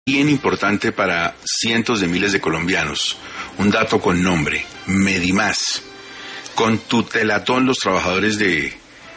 Bien importante para cientos de miles de colombianos. Un dato con nombre, Medimás. Con tutelatón los trabajadores de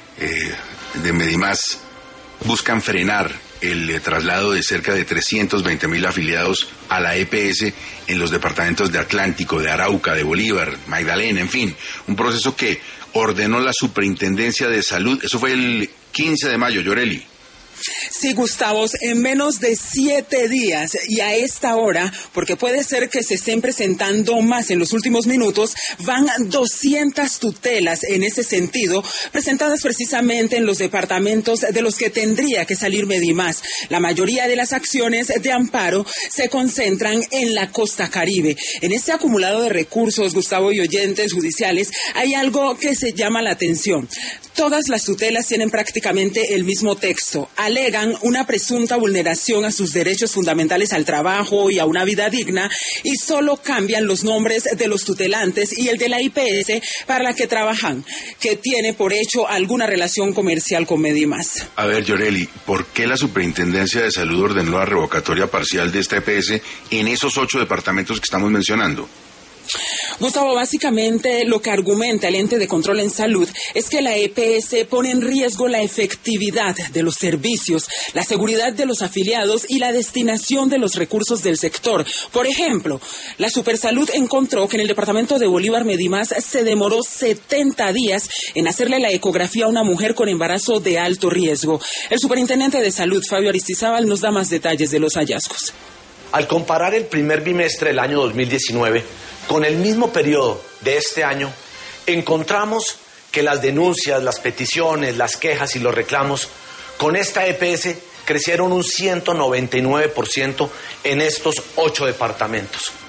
Medimás buscan frenar el traslado de cerca de 320.000 afiliados a la EPS en los departamentos de Atlántico, de Arauca, de Bolívar, Magdalena, en fin, un proceso que ordenó la Superintendencia de Salud. Eso fue el 15 de mayo, Yoreli. Sí, Gustavo, en menos de 7 días y a esta hora, porque puede ser que se estén presentando más en los últimos minutos, van 200 tutelas en ese sentido, presentadas precisamente en los departamentos de los que tendría que salir Medimás. La mayoría de las acciones de amparo se concentran en la costa Caribe. En este acumulado de recursos, Gustavo y oyentes judiciales, hay algo que se llama la atención. Todas las tutelas tienen prácticamente el mismo texto. Alegan una presunta vulneración a sus derechos fundamentales al trabajo y a una vida digna, y solo cambian los nombres de los tutelantes y el de la IPS para la que trabajan, que tiene por hecho alguna relación comercial con Medimás. A ver, Yoreli, ¿por qué la Superintendencia de Salud ordenó la revocatoria parcial de esta EPS en esos 8 departamentos que estamos mencionando? Gustavo, básicamente lo que argumenta el ente de control en salud es que la EPS pone en riesgo la efectividad de los servicios, la seguridad de los afiliados y la destinación de los recursos del sector. Por ejemplo, la Supersalud encontró que en el departamento de Bolívar Medimás se demoró 70 días en hacerle la ecografía a una mujer con embarazo de alto riesgo. El superintendente de salud, Fabio Aristizábal, nos da más detalles de los hallazgos. Al comparar el primer bimestre del año 2019 con el mismo periodo de este año, encontramos que las denuncias, las peticiones, las quejas y los reclamos con esta EPS crecieron un 199% en estos 8 departamentos.